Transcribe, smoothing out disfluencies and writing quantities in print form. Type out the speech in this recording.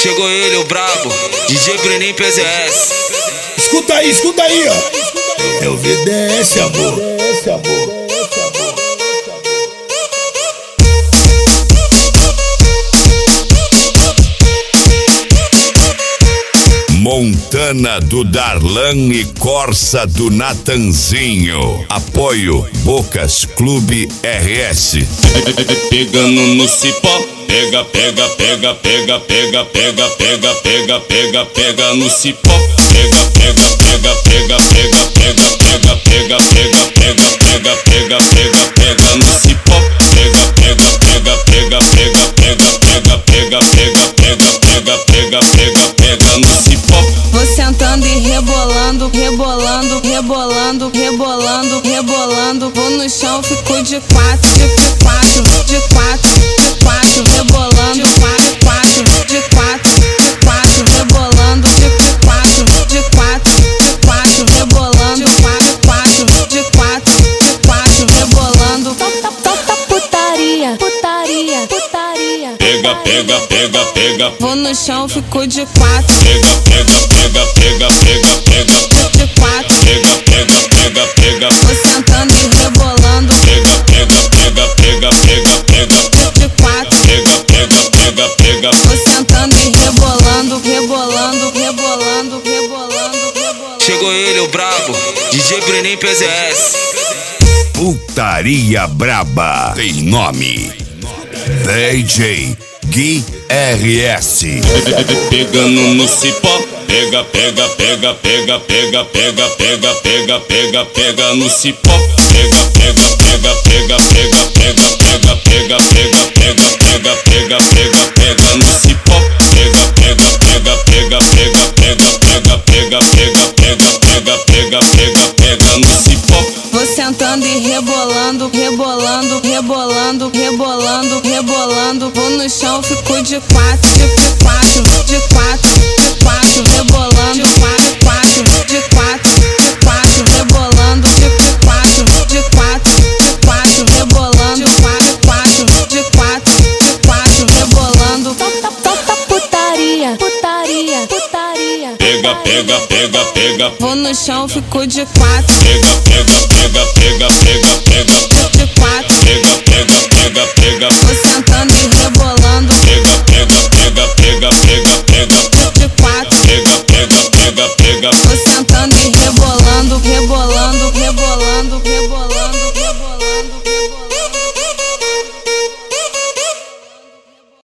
Chegou ele, o brabo, DJ Bruninho PZS. Escuta aí, ó. É o VDS, amor. Montana do Darlan e Corsa do Natanzinho. Apoio Bocas Clube RS. Pegando no cipó, pega no cipó, pega no cipó, pega no cipó. Vou sentando e rebolando. Vou no chão, fico de quatro, rebolando, de quatro, rebolando, de quatro, rebolando, de quatro, rebolando. Toca putaria. Pega. Vou no chão, fico de quatro. Pega. De quatro. Pega. Vou sentando e rebolando. Pega. De quatro. Pega. Vou sentando e rebolando. Chegou ele, o brabo, DJ Bruninho PZS. Putaria Braba tem nome: DJ Gui RS. Pegando no cipó, pega no cipó, pega no cipó, pega no cipó. Vou sentando e rebolando. Vou no chão, fico de quatro, rebolando, de quatro, rebolando, de quatro, rebolando, de quatro, rebolando. Toca putaria. Pega. Vou no chão, fico de quatro, Pega. de quatro. Pega. Vou sentando e rebolando. Pega. De quatro. Pega. Vou